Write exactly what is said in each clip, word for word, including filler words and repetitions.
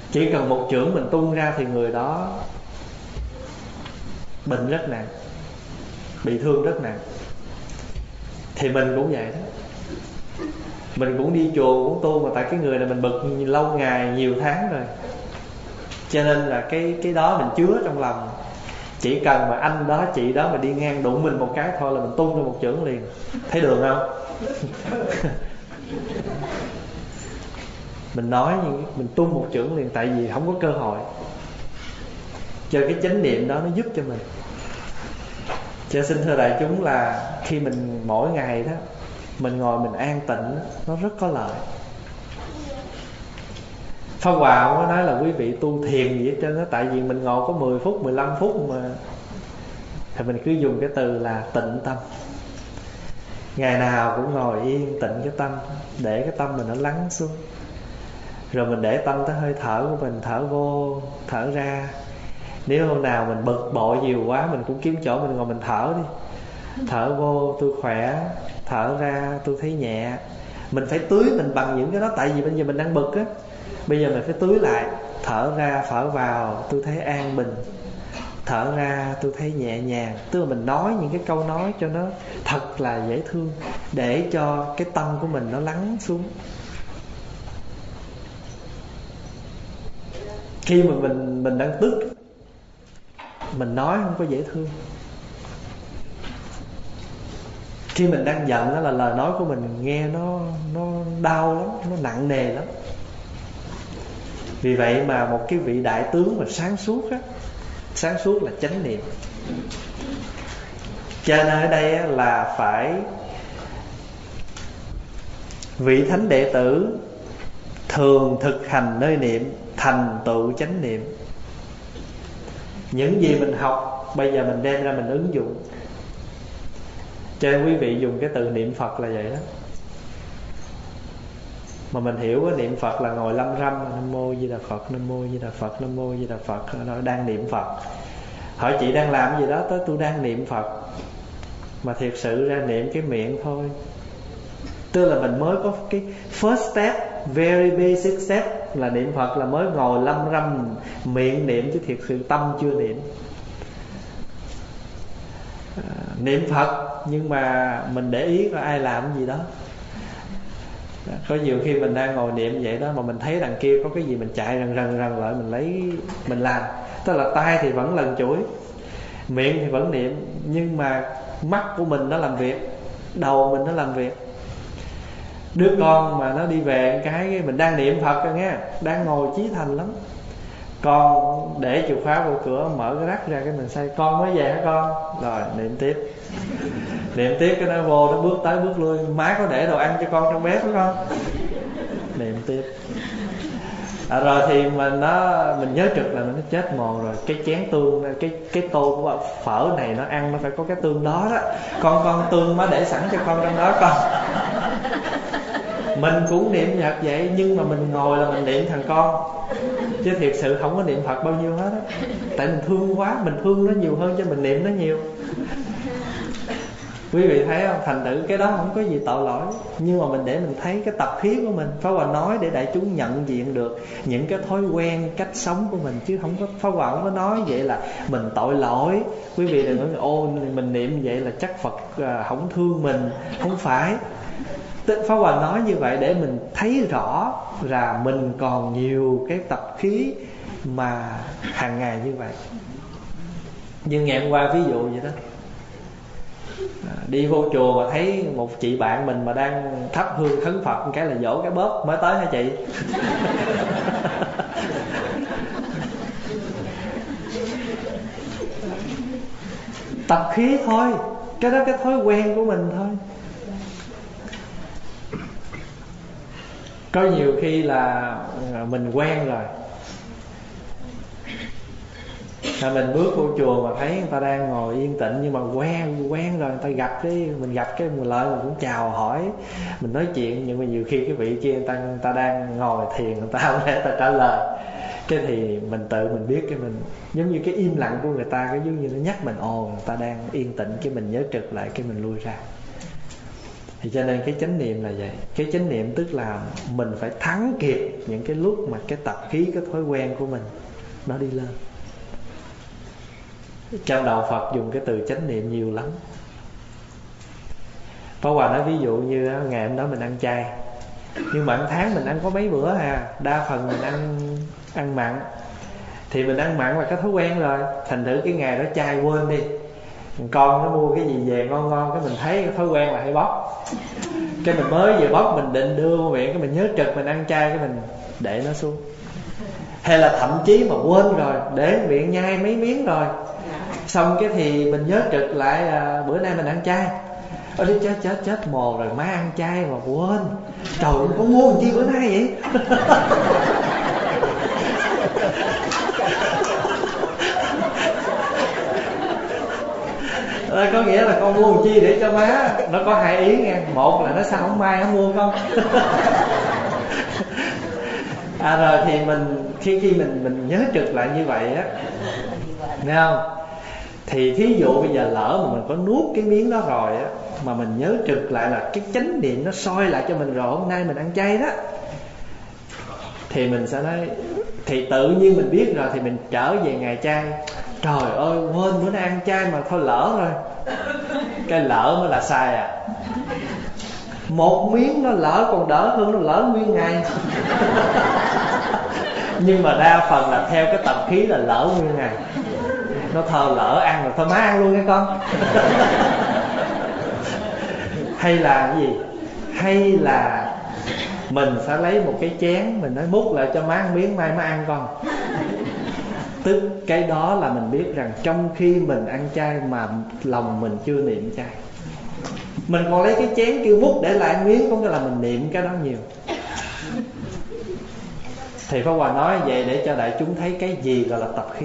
Chỉ cần một chưởng mình tung ra thì người đó bệnh rất nặng, bị thương rất nặng. Thì mình cũng vậy đó. Mình cũng đi chùa cũng tu, mà tại cái người này mình bực lâu ngày nhiều tháng rồi, cho nên là cái cái đó mình chứa trong lòng. Chỉ cần mà anh đó chị đó mà đi ngang đụng mình một cái thôi là mình tung ra một chưởng liền. Thấy đường không? Mình nói nhưng mình tung một chưởng liền, tại vì không có cơ hội. Cho cái chánh niệm đó nó giúp cho mình. Cho xin thưa đại chúng là khi mình mỗi ngày đó mình ngồi mình an tịnh, nó rất có lợi. Pháp Hòa không có nói là quý vị tu thiền gì hết trơn á, tại vì mình ngồi có mười phút, mười lăm phút mà. Thì mình cứ dùng cái từ là tịnh tâm. Ngày nào cũng ngồi yên tịnh cái tâm, để cái tâm mình nó lắng xuống. Rồi mình để tâm tới hơi thở của mình, thở vô, thở ra. Nếu hôm nào mình bực bội nhiều quá, mình cũng kiếm chỗ mình ngồi mình thở đi. Thở vô tôi khỏe, thở ra tôi thấy nhẹ. Mình phải tưới mình bằng những cái đó, tại vì bây giờ mình đang bực á. Bây giờ mình phải tưới lại. Thở ra, thở vào tôi thấy an bình, thở ra tôi thấy nhẹ nhàng. Tức là mình nói những cái câu nói cho nó thật là dễ thương, để cho cái tâm của mình nó lắng xuống. Khi mà mình mình đang tức, mình nói không có dễ thương. Khi mình đang giận đó là lời nói của mình nghe nó nó đau lắm, nó nặng nề lắm. Vì vậy mà một cái vị đại tướng mà sáng suốt á, sáng suốt là chánh niệm. Cho nên ở đây là phải vị thánh đệ tử thường thực hành nơi niệm, thành tựu chánh niệm. Những gì mình học bây giờ mình đem ra mình ứng dụng. Cho nên quý vị dùng cái từ niệm Phật là vậy đó. Mà mình hiểu cái niệm Phật là ngồi lâm râm, Nam Mô Di Đà Phật, Nam Mô Di Đà Phật, Nam Mô Di Đà Phật, nó đang niệm Phật. Hỏi chị đang làm gì đó, tới tôi đang niệm Phật. Mà thiệt sự ra niệm cái miệng thôi. Tức là mình mới có cái first step, very basic step là niệm Phật, là mới ngồi lâm râm miệng niệm, chứ thiệt sự tâm chưa niệm. à, Niệm Phật nhưng mà mình để ý có ai làm gì đó. Có nhiều khi mình đang ngồi niệm vậy đó, mà mình thấy đằng kia có cái gì mình chạy rần rần rần lại, mình lấy mình làm. Tức là tay thì vẫn lần chuỗi, miệng thì vẫn niệm, nhưng mà mắt của mình nó làm việc, đầu mình nó làm việc. Đứa con mà nó đi về cái mình đang niệm Phật rồi nghe, đang ngồi chí thành lắm, con để chìa khóa vô cửa, mở cái rắc ra cái mình say, con mới về hả con? Rồi niệm tiếp. Niệm tiếp cái nó vô, nó bước tới bước lui, má có để đồ ăn cho con trong bếp phải không? Niệm tiếp. À, rồi thì mình nó mình nhớ trực là nó chết mồ rồi, cái chén tương, cái cái tô của phở này nó ăn nó phải có cái tương đó đó, con con tương má để sẵn cho con trong đó con. Mình cũng niệm Phật vậy, nhưng mà mình ngồi là mình niệm thằng con, chứ thiệt sự không có niệm Phật bao nhiêu hết á. Tại mình thương quá, mình thương nó nhiều hơn cho mình niệm nó nhiều. Quý vị thấy không? Thành thử cái đó không có gì tội lỗi, nhưng mà mình để mình thấy cái tập khí của mình. Pháp Hòa nói để đại chúng nhận diện được những cái thói quen, cách sống của mình, chứ không có, Pháp Hòa không có nói vậy là mình tội lỗi. Quý vị đừng nói ô mình niệm vậy là chắc Phật không thương mình. Không phải. Pháp Hòa nói như vậy để mình thấy rõ là mình còn nhiều cái tập khí mà hàng ngày như vậy. Nhưng ngày hôm qua ví dụ vậy đó, à, đi vô chùa mà thấy một chị bạn mình mà đang thắp hương khấn Phật, một cái là dỗ cái bóp, mới tới hả chị? Tập khí thôi, cái đó cái thói quen của mình thôi. Có nhiều khi là mình quen rồi, là mình bước vô chùa mà thấy người ta đang ngồi yên tĩnh, nhưng mà quen quen rồi, người ta gặp cái mình gặp cái một lợi mình cũng chào hỏi, mình nói chuyện, nhưng mà nhiều khi cái vị kia người ta, người ta đang ngồi thiền, người ta không lẽ ta trả lời, cái thì mình tự mình biết, cái mình giống như cái im lặng của người ta, cái giống như nó nhắc mình ồ người ta đang yên tĩnh, cái mình nhớ trực lại, cái mình lui ra. Thì cho nên cái chánh niệm là vậy. Cái chánh niệm tức là mình phải thắng kịp những cái lúc mà cái tập khí, cái thói quen của mình nó đi lên. Trong đạo Phật dùng cái từ chánh niệm nhiều lắm. Pháp Hòa nói ví dụ như ngày hôm đó mình ăn chay, nhưng mà một tháng mình ăn có mấy bữa à, đa phần mình ăn ăn mặn. Thì mình ăn mặn là cái thói quen rồi. Thành thử cái ngày đó chay quên đi, con nó mua cái gì về ngon ngon, cái mình thấy cái thói quen là hay bóc. Cái mình mới vừa bóc, mình định đưa vô miệng, cái mình nhớ trực mình ăn chay, cái mình để nó xuống. Hay là thậm chí mà quên rồi, để miệng nhai mấy miếng rồi, xong cái thì mình nhớ trực lại à, bữa nay mình ăn chay. Ôi đi chết chết chết mồ rồi, má ăn chay mà quên. Trời ơi, con mua làm chi bữa nay vậy? À, có nghĩa là con mua làm chi để cho má. Nó có hai ý nghe. Một là nó sao không mai nó mua con. À rồi thì mình khi khi mình mình nhớ trực lại như vậy á, nghe không? Thì thí dụ bây giờ lỡ mà mình có nuốt cái miếng đó rồi á, mà mình nhớ trực lại là cái chánh niệm nó soi lại cho mình rồi, hôm nay mình ăn chay đó, thì mình sẽ nói, thì tự nhiên mình biết rồi, thì mình trở về ngày chay. Trời ơi quên bữa nay ăn chay mà thôi lỡ rồi. Cái lỡ mới là sai à. Một miếng nó lỡ còn đỡ hơn nó lỡ nguyên ngày. Nhưng mà đa phần là theo cái tập khí là lỡ nguyên ngày. Nó thờ lỡ ăn rồi thôi má ăn luôn nha con. Hay là cái gì? Hay là mình sẽ lấy một cái chén, mình nói múc lại cho má ăn miếng, mai má ăn con. Tức cái đó là mình biết rằng trong khi mình ăn chay mà lòng mình chưa niệm chay. Mình còn lấy cái chén kêu múc để lại miếng, có nghĩa là mình niệm cái đó nhiều. Thì Pháp Hòa nói vậy để cho đại chúng thấy cái gì gọi là tập khí.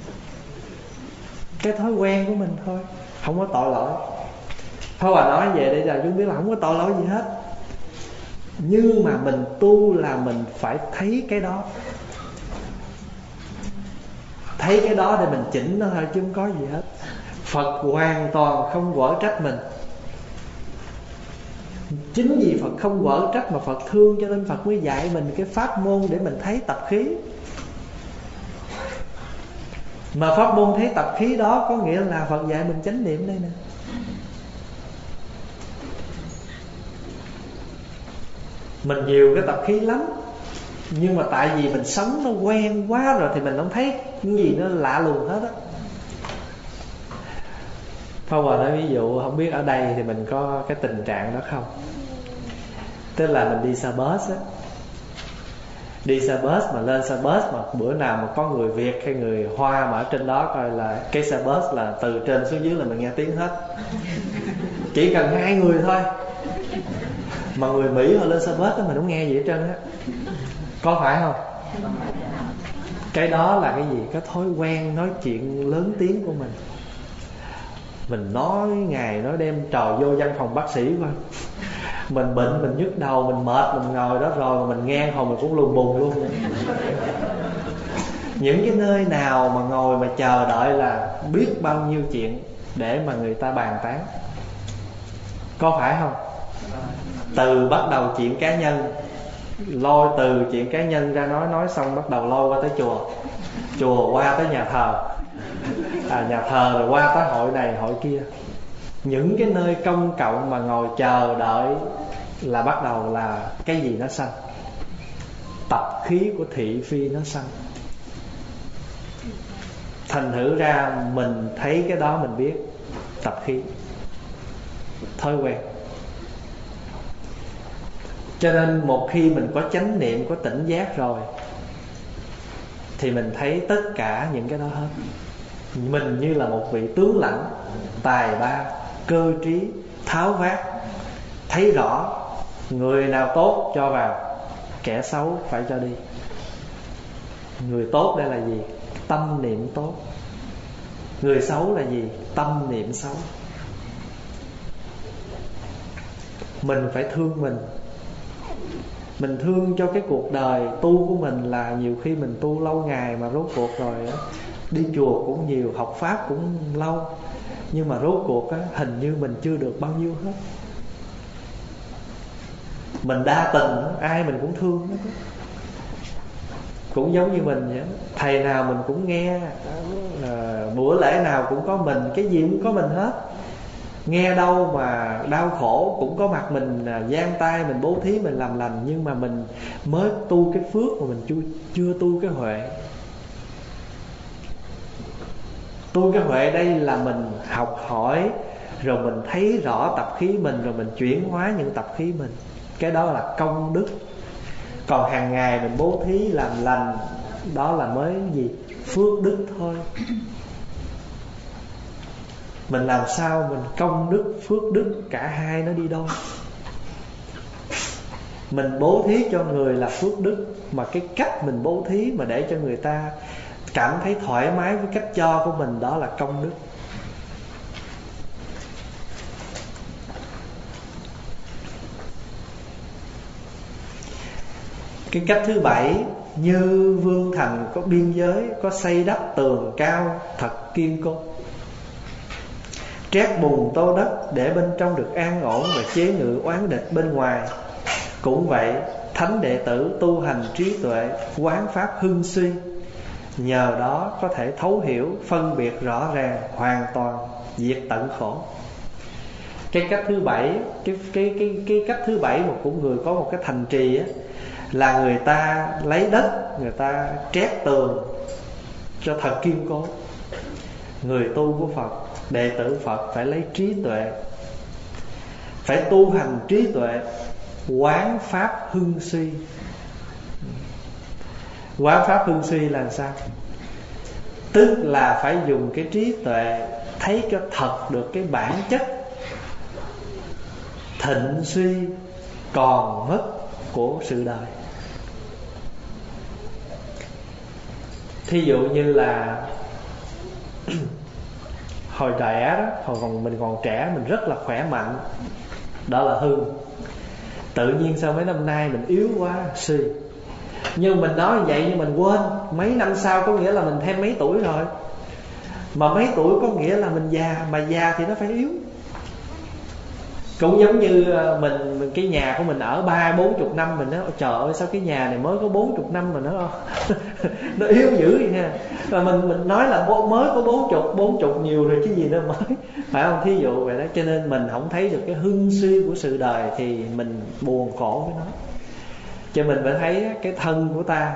Cái thói quen của mình thôi, không có tội lỗi. Pháp Hòa nói vậy để đại chúng biết là không có tội lỗi gì hết. Nhưng mà mình tu là mình phải thấy cái đó. Thấy cái đó để mình chỉnh nó thôi, chứ không có gì hết. Phật hoàn toàn không quở trách mình. Chính vì Phật không quở trách mà Phật thương, cho nên Phật mới dạy mình cái pháp môn để mình thấy tập khí. Mà pháp môn thấy tập khí đó có nghĩa là Phật dạy mình chánh niệm đây nè. Mình nhiều cái tập khí lắm, nhưng mà tại vì mình sống nó quen quá rồi thì mình không thấy cái gì nó lạ lùng hết á. Pháp Hòa nói ví dụ, không biết ở đây thì mình có cái tình trạng đó không. Tức là mình đi xe bus á, đi xe bus mà lên xe bus mà bữa nào mà có người Việt hay người Hoa mà ở trên đó coi là cái xe bus là từ trên xuống dưới là mình nghe tiếng hết. Chỉ cần hai người thôi. Mà người Mỹ họ lên xe bus đó mình không nghe gì hết trơn á. Có phải không? Cái đó là cái gì? Cái thói quen nói chuyện lớn tiếng của mình. Mình nói ngày nói đêm, trò vô văn phòng bác sĩ coi. Mình bệnh, mình nhức đầu, mình mệt, mình ngồi đó rồi mà mình nghe hồi mình cũng lùng bùng luôn. Những cái nơi nào mà ngồi mà chờ đợi là biết bao nhiêu chuyện để mà người ta bàn tán. Có phải không? Từ bắt đầu chuyện cá nhân, lôi từ chuyện cá nhân ra nói, nói xong bắt đầu lôi qua tới chùa, chùa qua tới nhà thờ, à, nhà thờ rồi qua tới hội này hội kia. Những cái nơi công cộng mà ngồi chờ đợi là bắt đầu là cái gì nó sanh. Tập khí của thị phi nó sanh. Thành thử ra mình thấy cái đó mình biết tập khí, thói quen. Cho nên một khi mình có chánh niệm, có tỉnh giác rồi thì mình thấy tất cả những cái đó hết. Mình như là một vị tướng lãnh tài ba, cơ trí, tháo vát, thấy rõ người nào tốt cho vào, kẻ xấu phải cho đi. Người tốt đây là gì? Tâm niệm tốt. Người xấu là gì? Tâm niệm xấu. Mình phải thương mình. Mình thương cho cái cuộc đời tu của mình là nhiều khi mình tu lâu ngày mà rốt cuộc rồi á, đi chùa cũng nhiều, học pháp cũng lâu, nhưng mà rốt cuộc á, hình như mình chưa được bao nhiêu hết. Mình đa tình, ai mình cũng thương. Cũng giống như mình vậy, thầy nào mình cũng nghe, à, bữa lễ nào cũng có mình, cái gì cũng có mình hết. Nghe đâu mà đau khổ cũng có mặt mình, giang tay mình bố thí, mình làm lành. Nhưng mà mình mới tu cái phước mà mình chưa, chưa tu cái huệ. Tu cái huệ đây là mình học hỏi, rồi mình thấy rõ tập khí mình, rồi mình chuyển hóa những tập khí mình. Cái đó là công đức. Còn hàng ngày mình bố thí làm lành, đó là mới gì? Phước đức thôi. Mình làm sao mình công đức, phước đức, cả hai nó đi đôi. Mình bố thí cho người là phước đức, mà cái cách mình bố thí mà để cho người ta cảm thấy thoải mái với cách cho của mình, đó là công đức. Cái cách thứ bảy, như vương thành có biên giới, có xây đắp tường cao thật kiên cố, trét bùn tô đất để bên trong được an ổn, và chế ngự oán địch bên ngoài. Cũng vậy, thánh đệ tử tu hành trí tuệ, quán pháp hưng suy, nhờ đó có thể thấu hiểu, phân biệt rõ ràng, hoàn toàn diệt tận khổ. Cái cách thứ bảy, cái cái cái cái cách thứ bảy mà của người có một cái thành trì á, là người ta lấy đất, người ta trét tường cho thật kiên cố. Người tu của Phật, đệ tử Phật phải lấy trí tuệ, phải tu hành trí tuệ, quán pháp hưng suy. Quán pháp hưng suy là sao? Tức là phải dùng cái trí tuệ thấy cho thật được cái bản chất thịnh suy còn mất của sự đời. Thí dụ như là hồi trẻ đó, hồi còn mình còn trẻ, mình rất là khỏe mạnh, đó là hư. Tự nhiên sau mấy năm nay mình yếu quá, suy. Nhưng mình nói vậy nhưng mình quên, mấy năm sau có nghĩa là mình thêm mấy tuổi rồi. Mà mấy tuổi có nghĩa là mình già, mà già thì nó phải yếu. Cũng giống như mình, cái nhà của mình ở ba bốn chục năm, mình nói trời ơi sao cái nhà này mới có bốn chục năm mà nó nó yếu dữ vậy nha. Và mình mình nói là mới có bốn chục, bốn chục nhiều rồi chứ gì nữa mới, phải không? Thí dụ vậy đó. Cho nên mình không thấy được cái hưng suy của sự đời thì mình buồn khổ với nó. Cho mình phải thấy cái thân của ta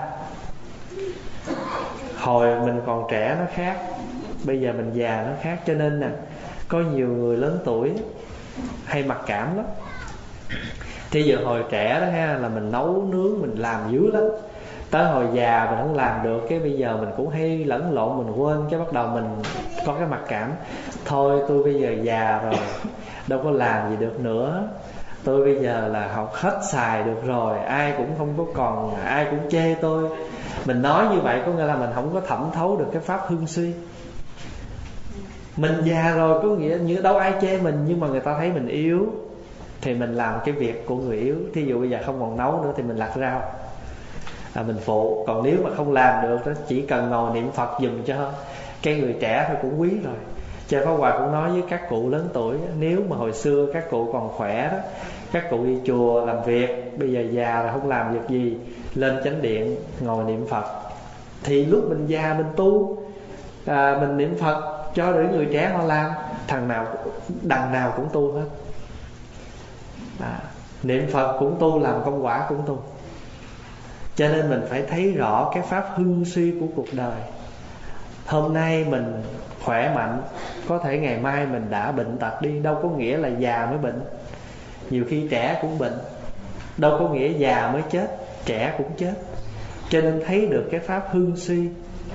hồi mình còn trẻ nó khác, bây giờ mình già nó khác. Cho nên nè, có nhiều người lớn tuổi hay mặc cảm lắm. Thì giờ hồi trẻ đó ha, là mình nấu nướng, mình làm dữ lắm. Tới hồi già mình không làm được, cái bây giờ mình cũng hay lẫn lộn, mình quên, cái bắt đầu mình có cái mặc cảm. Thôi tôi bây giờ già rồi, đâu có làm gì được nữa. Tôi bây giờ là học hết xài được rồi, ai cũng không có còn, ai cũng chê tôi. Mình nói như vậy có nghĩa là mình không có thẩm thấu được cái pháp hưng suy. Mình già rồi có nghĩa như đâu ai chê mình, nhưng mà người ta thấy mình yếu thì mình làm cái việc của người yếu. Thí dụ bây giờ không còn nấu nữa thì mình lặt rau, à, mình phụ. Còn nếu mà không làm được đó, chỉ cần ngồi niệm Phật giùm cho cái người trẻ thôi cũng quý rồi. Cha Pháp Hòa cũng nói với các cụ lớn tuổi, nếu mà hồi xưa các cụ còn khỏe đó, các cụ đi chùa làm việc, bây giờ già rồi không làm việc gì, lên chánh điện ngồi niệm Phật. Thì lúc mình già mình tu, à, mình niệm Phật cho để người trẻ họ làm. Thằng nào đằng nào cũng tu hết, à, niệm Phật cũng tu, làm công quả cũng tu. Cho nên mình phải thấy rõ cái pháp hưng suy của cuộc đời. Hôm nay mình khỏe mạnh, có thể ngày mai mình đã bệnh tật đi. Đâu có nghĩa là già mới bệnh. Nhiều khi trẻ cũng bệnh. Đâu có nghĩa già mới chết, trẻ cũng chết. Cho nên thấy được cái pháp hưng suy.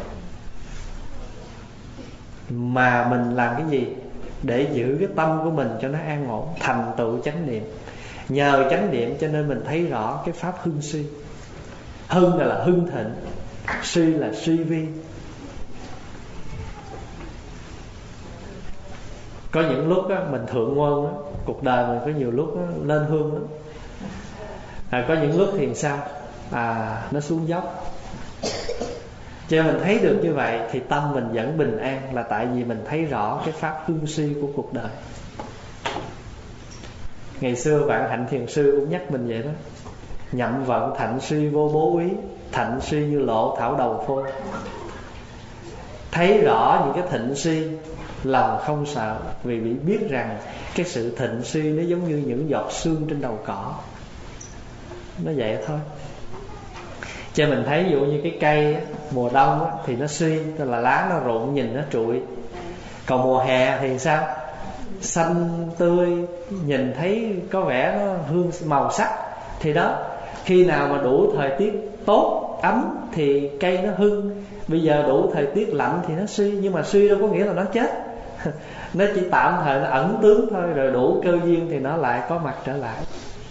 Mà mình làm cái gì để giữ cái tâm của mình cho nó an ổn, thành tựu chánh niệm. Nhờ chánh niệm cho nên mình thấy rõ cái pháp hưng suy. Hưng là, là hưng thịnh, suy là suy vi. Có những lúc á, mình thượng nguồn á, cuộc đời mình có nhiều lúc á, lên hương lắm. À, có những lúc thì sao? À, nó xuống dốc. Cho mình thấy được như vậy thì tâm mình vẫn bình an, là tại vì mình thấy rõ cái pháp hưng suy của cuộc đời. Ngày xưa Vạn Hạnh Thiền Sư cũng nhắc mình vậy đó: nhậm vận thạnh suy vô bố ý, thạnh suy như lộ thảo đầu phô. Thấy rõ những cái thịnh suy, lòng không sợ, vì bị biết rằng cái sự thịnh suy nó giống như những giọt sương trên đầu cỏ. Nó vậy thôi. Cho mình thấy ví dụ như cái cây á, mùa đông á, thì nó suy, tức là lá nó rụng nhìn nó trụi. Còn mùa hè thì sao? Xanh tươi, nhìn thấy có vẻ nó hương màu sắc. Thì đó, khi nào mà đủ thời tiết tốt, ấm thì cây nó hưng. Bây giờ đủ thời tiết lạnh thì nó suy. Nhưng mà suy đâu có nghĩa là nó chết. Nó chỉ tạm thời nó ẩn tướng thôi. Rồi đủ cơ duyên thì nó lại có mặt trở lại. ừ.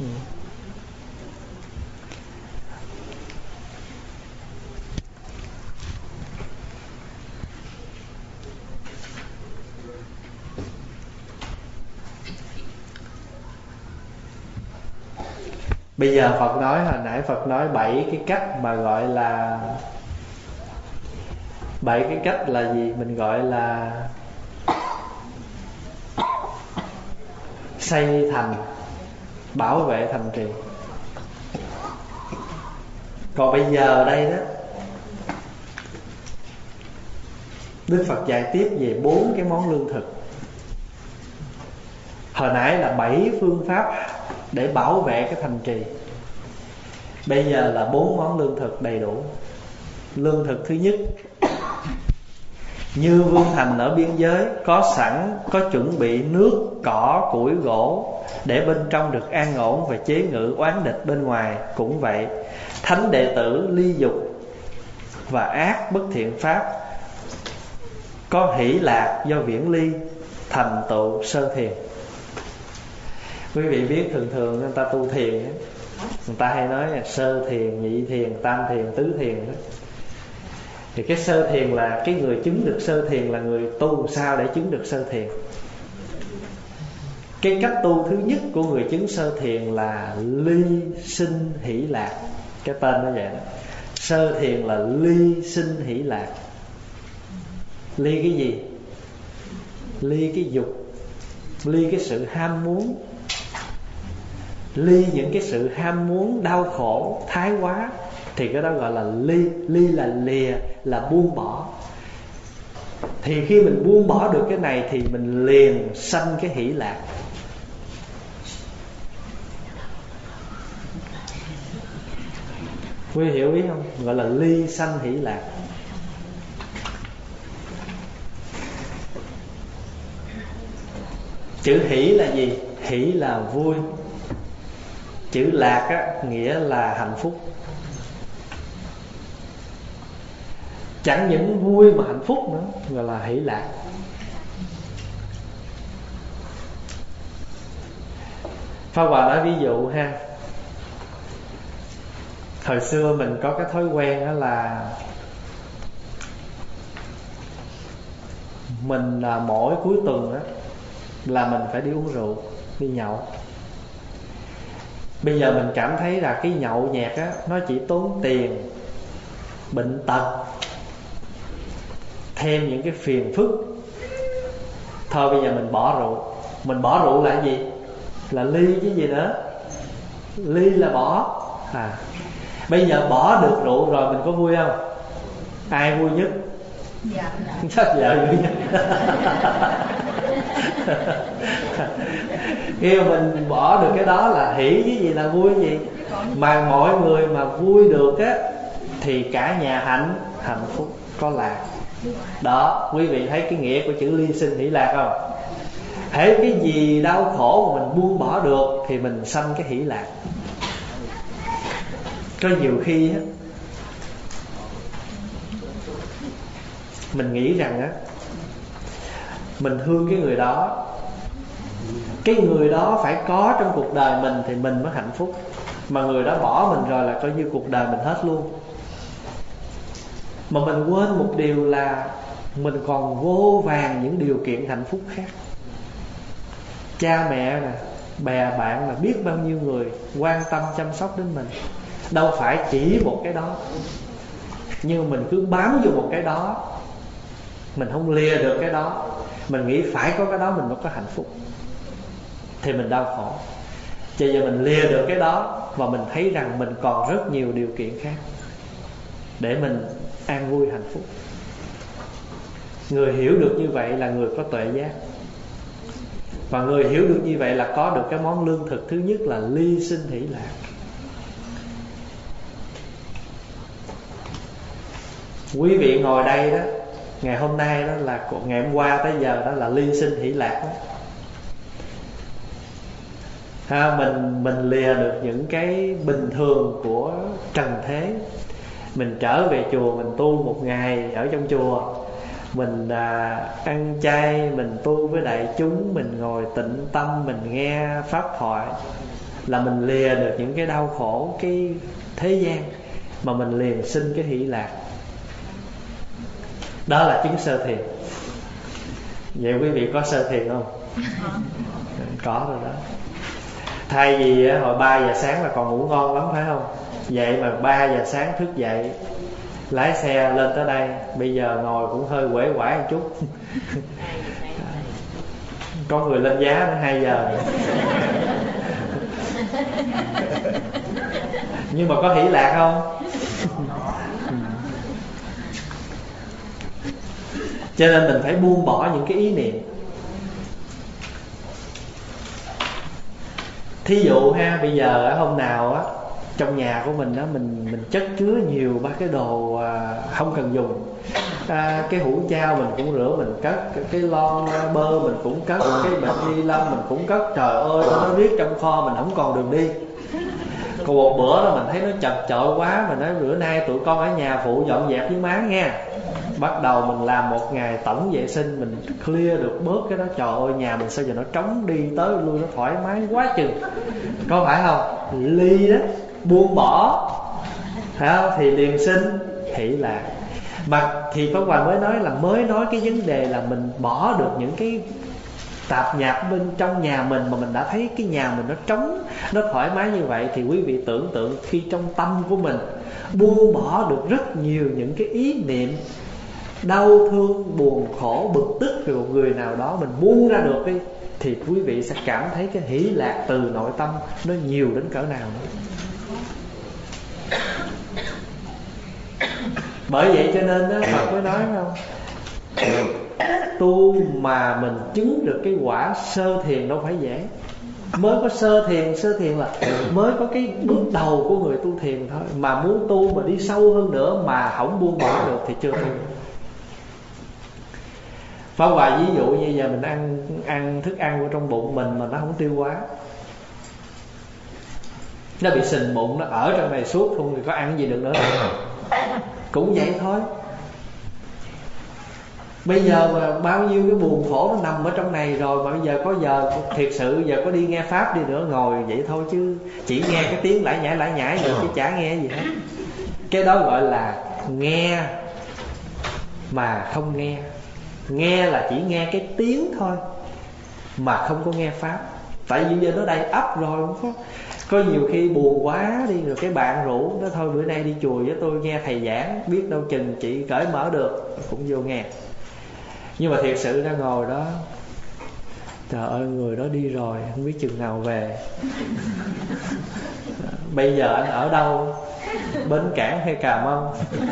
Bây giờ Phật nói, hồi nãy Phật nói bảy cái cách mà gọi là, bảy cái cách là gì? Mình gọi là xây thành, bảo vệ thành trì. Còn bây giờ đây đó, Đức Phật dạy tiếp về bốn cái món lương thực. Hồi nãy là bảy phương pháp để bảo vệ cái thành trì. Bây giờ là bốn món lương thực đầy đủ. Lương thực thứ nhất, như vương thành ở biên giới có sẵn, có chuẩn bị nước, cỏ, củi, gỗ, để bên trong được an ổn và chế ngự oán địch bên ngoài. Cũng vậy, thánh đệ tử ly dục và ác bất thiện pháp, có hỷ lạc do viễn ly, thành tựu sơ thiền. Quý vị biết thường thường người ta tu thiền ấy, người ta hay nói là sơ thiền, nhị thiền, tam thiền, tứ thiền đó. Thì cái sơ thiền là cái người chứng được sơ thiền là người tu sao để chứng được sơ thiền. Cái cách tu thứ nhất của người chứng sơ thiền là ly sinh hỷ lạc. Cái tên nó vậy đó. Sơ thiền là ly sinh hỷ lạc. Ly cái gì? Ly cái dục, ly cái sự ham muốn, ly những cái sự ham muốn đau khổ thái quá. Thì cái đó gọi là ly. Ly là lìa, là buông bỏ. Thì khi mình buông bỏ được cái này thì mình liền sanh cái hỷ lạc. Quý hiểu ý không? Gọi là ly sanh hỷ lạc. Chữ hỷ là gì? Hỷ là vui. Chữ lạc á, nghĩa là hạnh phúc. Chẳng những vui mà hạnh phúc nữa, gọi là hỷ lạc. Pháp Hòa nói ví dụ ha. Thời xưa mình có cái thói quen đó là mình là mỗi cuối tuần đó là mình phải đi uống rượu, đi nhậu. Bây giờ mình cảm thấy là cái nhậu nhẹt á, nó chỉ tốn tiền, bệnh tật, thêm những cái phiền phức. Thôi bây giờ mình bỏ rượu. Mình bỏ rượu là gì? Là ly chứ gì nữa. Ly là bỏ à. Bây giờ bỏ được rượu rồi mình có vui không? Ai vui nhất? Dạ, chắc vợ vui nhất. Khi mà mình bỏ được cái đó là hỷ với gì là vui gì. Mà mọi người mà vui được á thì cả nhà hạnh hạnh phúc, có lạc. Đó, quý vị thấy cái nghĩa của chữ ly sinh hỷ lạc không? Hễ cái gì đau khổ mà mình buông bỏ được thì mình sanh cái hỷ lạc. Có nhiều khi á, mình nghĩ rằng á, mình thương cái người đó, cái người đó phải có trong cuộc đời mình thì mình mới hạnh phúc. Mà người đó bỏ mình rồi là coi như cuộc đời mình hết luôn. Mà mình quên một điều là mình còn vô vàn những điều kiện hạnh phúc khác. Cha mẹ nè, bè bạn là biết bao nhiêu người quan tâm chăm sóc đến mình. Đâu phải chỉ một cái đó. Nhưng mình cứ bám vô một cái đó, mình không lìa được cái đó. Mình nghĩ phải có cái đó mình mới có hạnh phúc, thì mình đau khổ. Cho giờ mình lìa được cái đó, và mình thấy rằng mình còn rất nhiều điều kiện khác để mình an vui hạnh phúc. Người hiểu được như vậy là người có tuệ giác. Và người hiểu được như vậy là có được cái món lương thực thứ nhất là ly sinh hỷ lạc. Quý vị ngồi đây đó, ngày hôm nay đó là ngày hôm qua tới giờ đó là ly sinh hỷ lạc đó. Ha, mình mình lìa được những cái bình thường của trần thế. Mình trở về chùa, mình tu một ngày ở trong chùa, mình à, ăn chay, mình tu với đại chúng, mình ngồi tịnh tâm, mình nghe pháp thoại, là mình lìa được những cái đau khổ cái thế gian, mà mình liền sinh cái hỷ lạc. Đó là chứng sơ thiền. Vậy quý vị có sơ thiền không? Có rồi đó. Thay vì hồi ba giờ sáng là còn ngủ ngon lắm phải không? Vậy mà ba giờ sáng thức dậy, lái xe lên tới đây, bây giờ ngồi cũng hơi uể oải một chút. Có người lên giá đến hai giờ. Nhưng mà có hỷ lạc không? Cho nên mình phải buông bỏ những cái ý niệm. Thí dụ ha, bây giờ hôm nào á, trong nhà của mình á, mình mình chất chứa nhiều ba cái đồ à, không cần dùng. À, cái hũ chao mình cũng rửa mình cất, cái lon bơ mình cũng cất, cái bịch ni lông mình cũng cất. Trời ơi, nó viết trong kho mình không còn đường đi. Còn một bữa đó mình thấy nó chật chội quá, mình nói bữa nay tụi con ở nhà phụ dọn dẹp với má nha. Bắt đầu mình làm một ngày tổng vệ sinh, mình clear được bớt cái đó. Trời ơi, nhà mình sao giờ nó trống, đi tới lui nó thoải mái quá chừng. Có phải không? Ly đó, buông bỏ, phải không? Thì liền sinh hỷ lạc. Mà thì Pháp Hòa mới nói là mới nói cái vấn đề là mình bỏ được những cái tạp nhạp bên trong nhà mình, mà mình đã thấy cái nhà mình nó trống, nó thoải mái như vậy. Thì quý vị tưởng tượng khi trong tâm của mình buông bỏ được rất nhiều những cái ý niệm đau thương, buồn khổ, bực tức về một người nào đó, mình buông ra được đi, thì quý vị sẽ cảm thấy cái hỷ lạc từ nội tâm nó nhiều đến cỡ nào nữa. Bởi vậy cho nên đó, Phật mới nói không, tu mà mình chứng được cái quả sơ thiền đâu phải dễ. Mới có sơ thiền, sơ thiền là mới có cái bước đầu của người tu thiền thôi. Mà muốn tu mà đi sâu hơn nữa mà không buông bỏ được thì chưa tu. Pháp Hòa ví dụ như giờ mình ăn ăn thức ăn của trong bụng mình mà nó không tiêu hóa, nó bị sình bụng, nó ở trong này suốt luôn, thì có ăn gì được nữa. Cũng vậy thôi. Bây giờ mà bao nhiêu cái buồn khổ nó nằm ở trong này rồi, mà bây giờ có giờ thiệt sự giờ có đi nghe pháp đi nữa, ngồi vậy thôi chứ chỉ nghe cái tiếng lải nhải lải nhải rồi chứ chả nghe gì hết. Cái đó gọi là nghe mà không nghe. Nghe là chỉ nghe cái tiếng thôi mà không có nghe pháp. Tại vì giờ nó đầy ắp rồi, không có. Có nhiều khi buồn quá đi, rồi cái bạn rủ nó thôi bữa nay đi chùa với tôi nghe thầy giảng, biết đâu chừng chị cởi mở được, cũng vô nghe. Nhưng mà thiệt sự ra ngồi đó, trời ơi người đó đi rồi, không biết chừng nào về. Bây giờ anh ở đâu? Bến Cảng hay Cà Mau?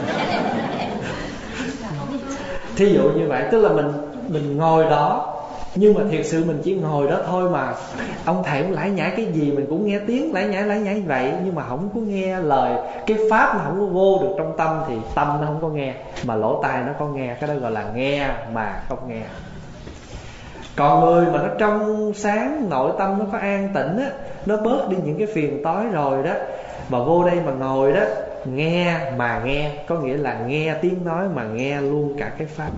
Thí dụ như vậy, tức là mình mình ngồi đó, nhưng mà thiệt sự mình chỉ ngồi đó thôi mà ông thầy cũng lải nhải cái gì mình cũng nghe tiếng lải nhải lải nhải vậy, nhưng mà không có nghe lời. Cái pháp nó không có vô được trong tâm thì tâm nó không có nghe, mà lỗ tai nó có nghe. Cái đó gọi là nghe mà không nghe. Còn người mà nó trong sáng, nội tâm nó có an tĩnh á, nó bớt đi những cái phiền toái rồi đó, mà vô đây mà ngồi đó, nghe mà nghe, có nghĩa là nghe tiếng nói mà nghe luôn cả cái pháp.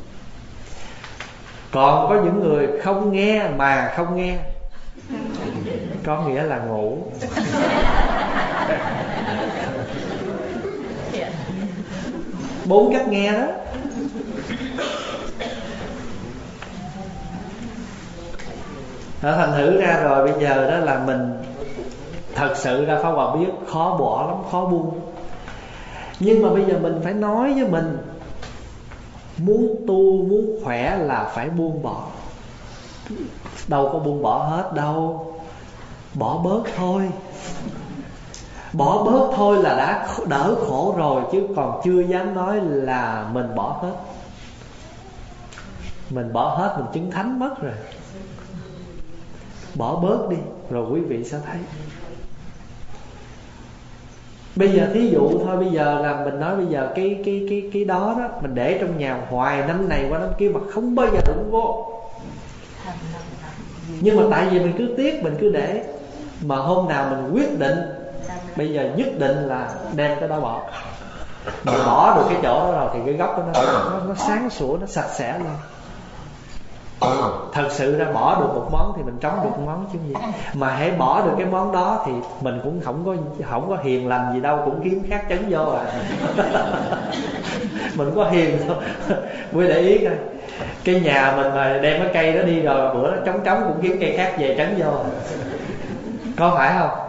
Còn có những người không nghe mà không nghe, có nghĩa là ngủ. Bốn cách nghe đó. Đó, thành thử ra rồi bây giờ đó là mình thật sự ra Pháp Hòa biết khó bỏ lắm, khó buông. Nhưng mà bây giờ mình phải nói với mình, muốn tu, muốn khỏe là phải buông bỏ. Đâu có buông bỏ hết đâu. bỏ bớt thôi. Bỏ bớt thôi là đã đỡ khổ rồi, chứ còn chưa dám nói là mình bỏ hết. Mình bỏ hết mình chứng thánh mất rồi. Bỏ bớt đi rồi quý vị sẽ thấy. Bây giờ thí dụ thôi, bây giờ là mình nói bây giờ cái cái cái cái đó đó mình để trong nhà hoài, năm này qua năm kia mà không bao giờ đụng vô. Nhưng mà tại vì mình cứ tiếc, mình cứ để. Mà hôm nào mình quyết định bây giờ nhất định là đem cái đó bỏ. Mà bỏ được cái chỗ đó rồi thì cái góc đó nó, nó, nó sáng sủa, nó sạch sẽ lên. Thật sự ra bỏ được một món thì mình trống được một món chứ gì. Mà hãy bỏ được cái món đó thì mình cũng không có không có hiền lành gì đâu, cũng kiếm khác chấn vô à. Mình có hiền đâu. Quý để ý coi, cái nhà mình mà đem cái cây đó đi rồi bữa nó trống trống cũng kiếm cây khác về trấn vô à. Có phải không?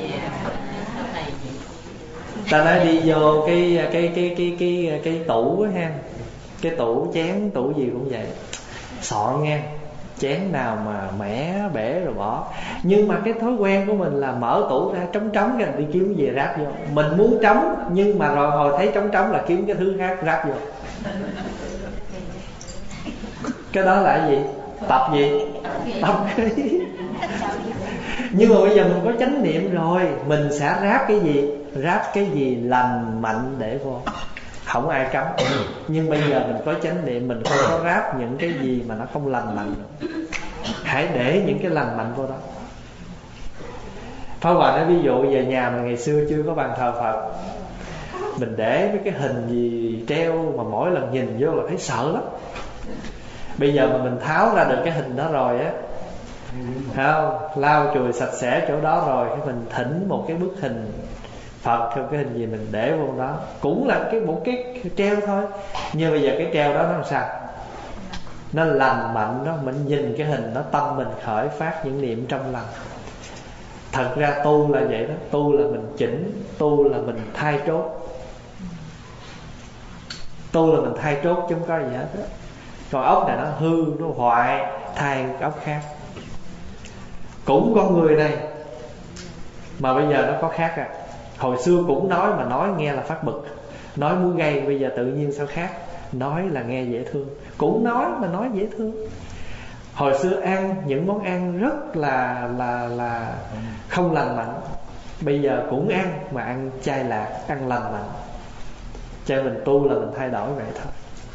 Ta nói đi vô cái cái cái cái cái cái tủ á ha, cái tủ chén tủ gì cũng vậy, soạn nghe, chén nào mà mẻ bể rồi bỏ. Nhưng mà cái thói quen của mình là mở tủ ra trống trống cái đi kiếm cái gì ráp vô. Mình muốn trống nhưng mà rồi hồi thấy trống trống là kiếm cái thứ khác ráp vô. Cái đó là cái gì? Tập gì? Tập khí. Nhưng mà bây giờ mình có chánh niệm rồi, mình sẽ ráp cái gì? Ráp cái gì lành mạnh để vô, không ai cấm. Nhưng bây giờ mình có chánh niệm, mình không có ráp những cái gì mà nó không lành mạnh nữa. Hãy để những cái lành mạnh vô đó. Pháp Hòa nói ví dụ về nhà mà ngày xưa chưa có bàn thờ Phật, mình để mấy cái hình gì treo mà mỗi lần nhìn vô là thấy sợ lắm. Bây giờ mà mình tháo ra được cái hình đó rồi á, không, lau chùi sạch sẽ chỗ đó rồi, cái mình thỉnh một cái bức hình Phật theo cái hình gì mình để vô đó, cũng là cái một cái treo thôi. Nhưng bây giờ cái treo đó nó làm sao? Nó lành mạnh đó, mình nhìn cái hình đó tâm mình khởi phát những niệm trong lành. Thật ra tu là vậy đó, tu là mình chỉnh, tu là mình thay chốt. Tu là mình thay chốt chứ không có gì hết đó. Còn ốc này nó hư, nó hoại, thay ốc khác. Cũng con người này mà bây giờ nó có khác à. Hồi xưa cũng nói mà nói nghe là phát bực, nói muốn gây, bây giờ tự nhiên sao khác. Nói là nghe dễ thương, cũng nói mà nói dễ thương. Hồi xưa ăn những món ăn rất là là là không lành mạnh, bây giờ cũng ăn mà ăn chay lạc, ăn lành mạnh. Cho mình tu là mình thay đổi vậy thôi.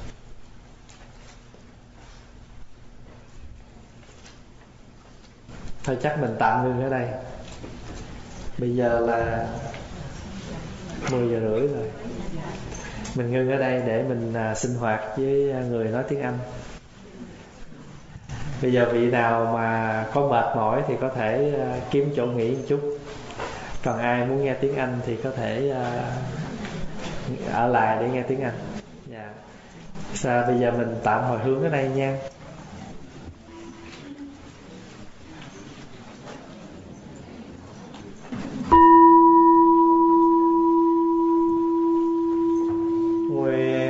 Thôi chắc mình tạm ngưng ở đây. Bây giờ là mười giờ rưỡi rồi. Mình ngưng ở đây để mình à, sinh hoạt với người nói tiếng Anh. Bây giờ vị nào mà có mệt mỏi thì có thể à, kiếm chỗ nghỉ một chút. Còn ai muốn nghe tiếng Anh thì có thể à, ở lại để nghe tiếng Anh. Yeah. Sao bây giờ mình tạm hồi hướng ở đây nha. Nguyện